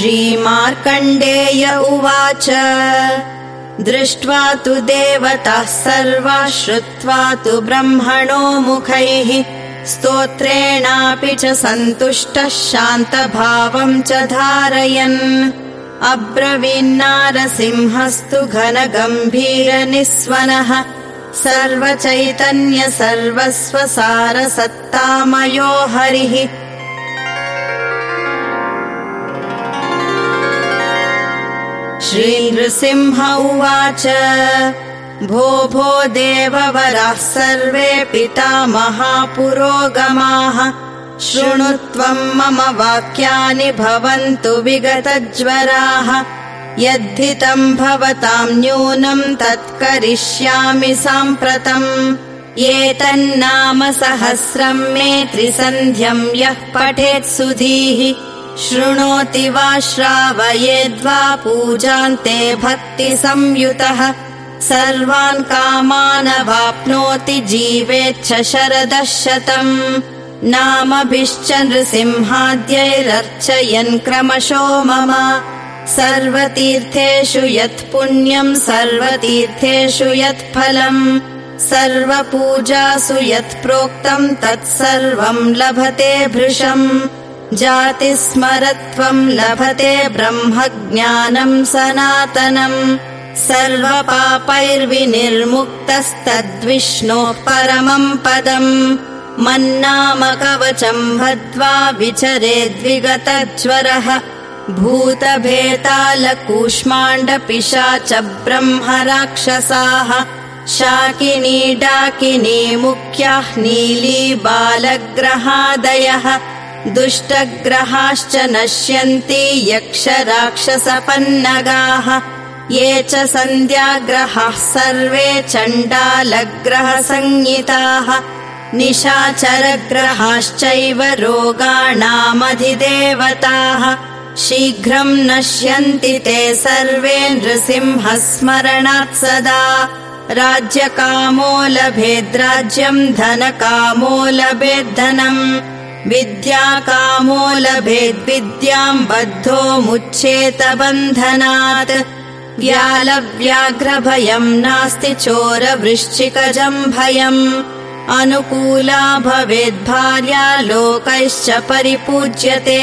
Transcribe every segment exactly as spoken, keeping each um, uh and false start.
श्रीमार्कण्डेय उवाच दृष्ट्वा तु देवताः सर्वाः श्रुत्वा तु ब्रह्मणो मुखैः स्तोत्रेणापि च सन्तुष्टः शान्तभावम् च धारयन् अब्रवीन्नारसिंहस्तु घनगम्भीरनिस्वनः सर्वचैतन्य सर्वस्वसारसत्तामयो हरिः। श्रीनृसिंह उवाच भो भो देववराः सर्वे पितामहापुरोगमाः शृणुत्वम् मम वाक्यानि भवन्तु विगतज्वराः यद्धितम् भवताम् न्यूनम् तत्करिष्यामि साम्प्रतम् एतन्नाम सहस्रम् मे त्रिसन्ध्यम् यः पठेत् सुधीः शृणोति वा श्रावयेद्वा पूजान्ते भक्तिसंयुतः सर्वान् कामानवाप्नोति जीवेच्छ शरदः शतम् नामभिश्च नृसिंहाद्यैरर्चयन् क्रमशो मम सर्वतीर्थेषु यत् पुण्यम् सर्वतीर्थेषु यत् फलम् सर्वपूजासु यत् प्रोक्तम् तत्सर्वम् लभते भृशम् जातिस्मरत्वम् लभते ब्रह्मज्ञानम् सनातनम् सर्वपापैर्विनिर्मुक्तस्तद्विष्णोः परमम् पदम् मन्नामकवचम् बद्ध्वा विचरेद्विगतज्वरः भूतभेतालकूष्माण्डपिशाच ब्रह्मराक्षसाः शाकिनी डाकिनी मुख्याः नीली बालग्रहादयः दुष्टग्रहाश्च नश्यन्ति यक्षराक्षसपन्नगाः ये च सन्ध्याग्रहाः सर्वे चण्डालग्रहसंज्ञिताः निशाचरग्रहाश्चैव रोगाणामधिदेवताः शीघ्रम् नश्यन्ति ते सर्वे नृसिंहस्मरणात् सदा राज्यकामो लभेद्राज्यम् धनकामो लभेद्धनम् विद्याकामो लभेद्विद्याम् बद्धो मुच्येत बन्धनात् व्यालव्याघ्रभयम् नास्ति चोरवृश्चिकजम् भयम् अनुकूला भवेद्भार्या लोकैश्च परिपूज्यते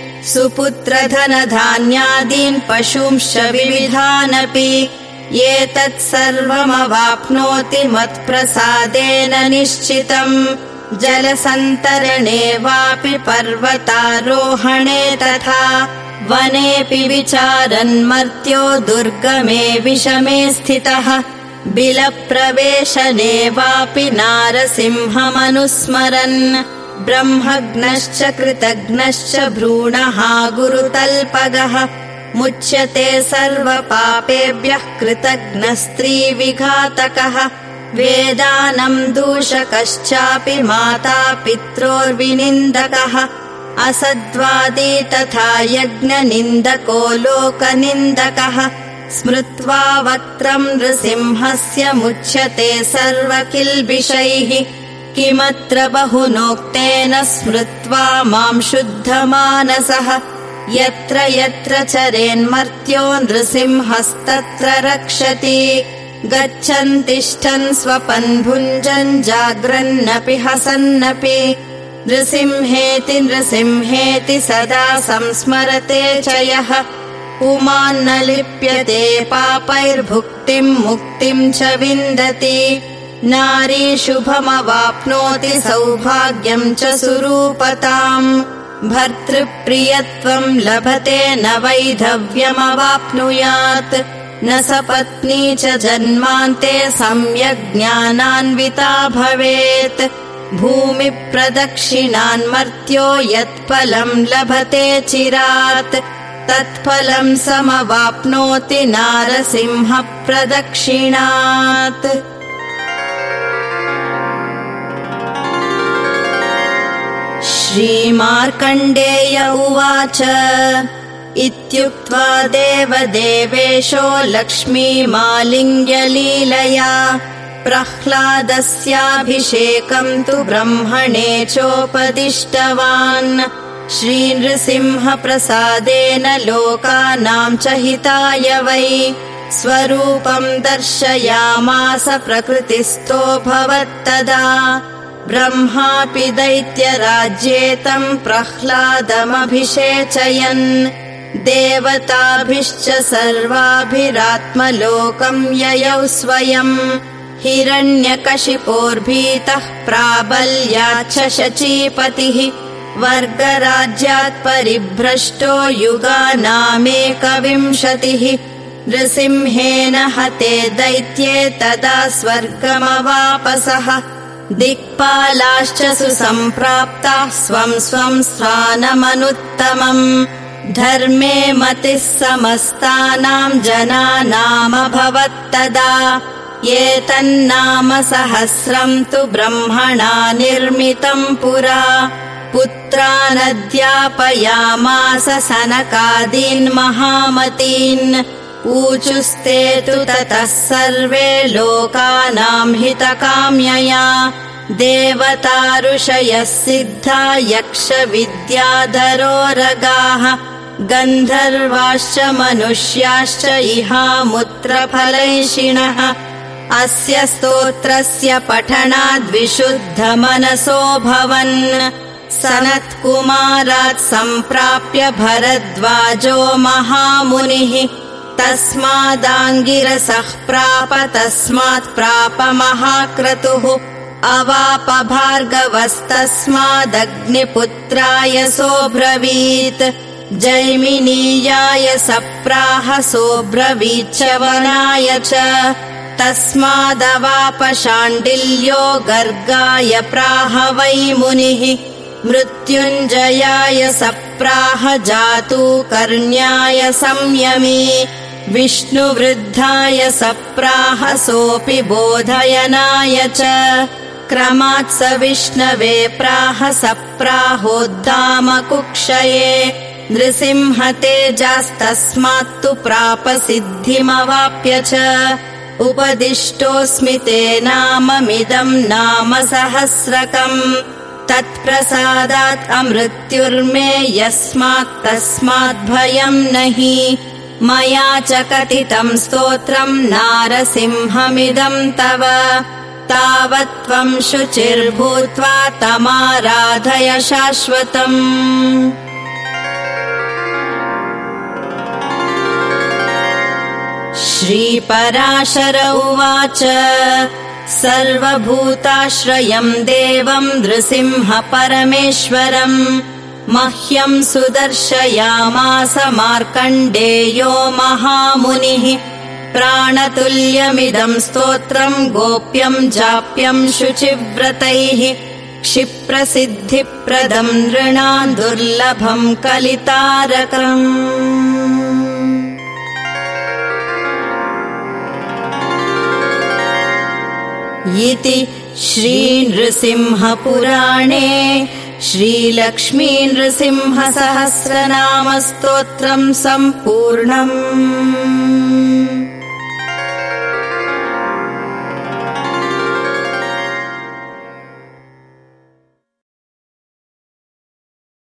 सुपुत्रधनधान्यादीन् पशूंश्च विविधानपि एतत् सर्वमवाप्नोति मत्प्रसादेन निश्चितम् जलसन्तरणे वापि पर्वतारोहणे तथा वनेऽपि विचारन् मर्त्यो दुर्गमे विषमे स्थितः बिलप्रवेशने वापि नारसिंहमनुस्मरन् ब्रह्मज्ञश्च कृतघ्नश्च भ्रूणः गुरुतल्पगः मुच्यते सर्वपापेभ्यः कृतघ्नस्त्रीविघातकः वेदानम् दूषकश्चापि माता पित्रोर्विनिन्दकः असद्वादी तथा यज्ञनिन्दको लोकनिन्दकः स्मृत्वा वक्त्रम् नृसिंहस्य मुच्यते सर्वकिल्बिषैः किमत्र बहुनोक्तेन स्मृत्वा माम् शुद्धमानसः यत्र यत्र चरेन्मर्त्यो नृसिंहस्तत्र रक्षति गच्छन् तिष्ठन् स्वपन् भुञ्जन् जाग्रन्नपि हसन्नपि नृसिंहेति नृसिंहेति सदा संस्मरते च यः पुमान्न लिप्यते पापैर्भुक्तिम् मुक्तिम् च विन्दति नारी शुभमवाप्नोति सौभाग्यम् च सुरूपताम् भर्तृप्रियत्वम् लभते न वैधव्यमवाप्नुयात् न सपत्नी च जन्मान्ते सम्यग् ज्ञानान्विता भवेत् भूमिप्रदक्षिणान्मर्त्यो यत्फलम् लभते चिरात् तत्फलम् समवाप्नोति नारसिंहप्रदक्षिणात्। श्रीमार्कण्डेय उवाच इत्युक्त्वा देवदेवेशो लक्ष्मीमालिङ्ग्यलीलया प्रह्लादस्याभिषेकम् तु ब्रह्मणे चोपदिष्टवान् श्रीनृसिंहप्रसादेन लोकानां च हिताय वै स्वरूपं दर्शयामास प्रकृतिस्थो भवत्तदा ब्रह्मापि दैत्यराज्ये तं प्रह्लादमभिषेचयन् देवताभिश्च सर्वाभिरात्मलोकं ययौ स्वयम् हिरण्यकशिपोर्भीतः प्राबल्याच्च शचीपतिः वर्गराज्यात् परिभ्रष्टो युगानामेकविंशतिः नृसिंहेन हते दैत्ये तदा स्वर्गमवापसः दिक्पालाश्च सुसम्प्राप्ताः स्वं स्वं स्थानमनुत्तमम् धर्मे मतिः समस्तानां जनानामभवत्तदा एतन्नाम सहस्रं तु ब्रह्मणा निर्मितं पुरा पुत्रानध्यापयामास सनकादीन् महामतीन् ऊचुस्ते तु ततः सर्वे लोकानां हितकाम्यया देवता ऋषयः सिद्धा यक्षविद्याधरोरगाः गन्धर्वाश्च मनुष्याश्च इहामुत्रफलैषिणः अस्य स्तोत्रस्य पठनाद्विशुद्धमनसो भवन् सनत्कुमारात् सम्प्राप्य भरद्वाजो महामुनिः तस्मादाङ्गिरसः प्राप तस्मात् प्राप महाक्रतुः अवाप भार्गवस्तस्मादग्निपुत्राय सोऽब्रवीत् जैमिनीयाय सप्राह सोऽब्रवीच्च वनाय च तस्मादवाप शाण्डिल्यो गर्गाय प्राह वै मुनिः मृत्युञ्जयाय सप्राह जातूकर्ण्याय संयमी विष्णुवृद्धाय सप्राह सोऽपि बोधयनाय च क्रमात् स विष्णवे प्राह सप्राहोद्दामकुक्षये नृसिंह तेजास्तस्मात्तु प्राप सिद्धिमवाप्य च उपदिष्टोऽस्मि ते नाममिदं नाम सहस्रकम् तत्प्रसादात् अमृत्युर्मे यस्मात् तस्मात् भयं नहि मया च कथितं स्तोत्रं नारसिंहमिदं तव तावत् त्वं शुचिर्भूत्वा तमाराधय शाश्वतम् श्रीपराशर उवाच सर्वभूताश्रयं देवं नृसिंह परमेश्वरम् मह्यं सुदर्शयामास मार्कण्डेयो महामुनिः प्राणतुल्यमिदं स्तोत्रं गोप्यं जाप्यं शुचिव्रतैः क्षिप्रसिद्धिप्रदं नृणां दुर्लभं कलितारकम् इति श्रीनृसिंहपुराणे श्रीलक्ष्मीनृसिंहसहस्रनामस्तोत्रं सम्पूर्णम्।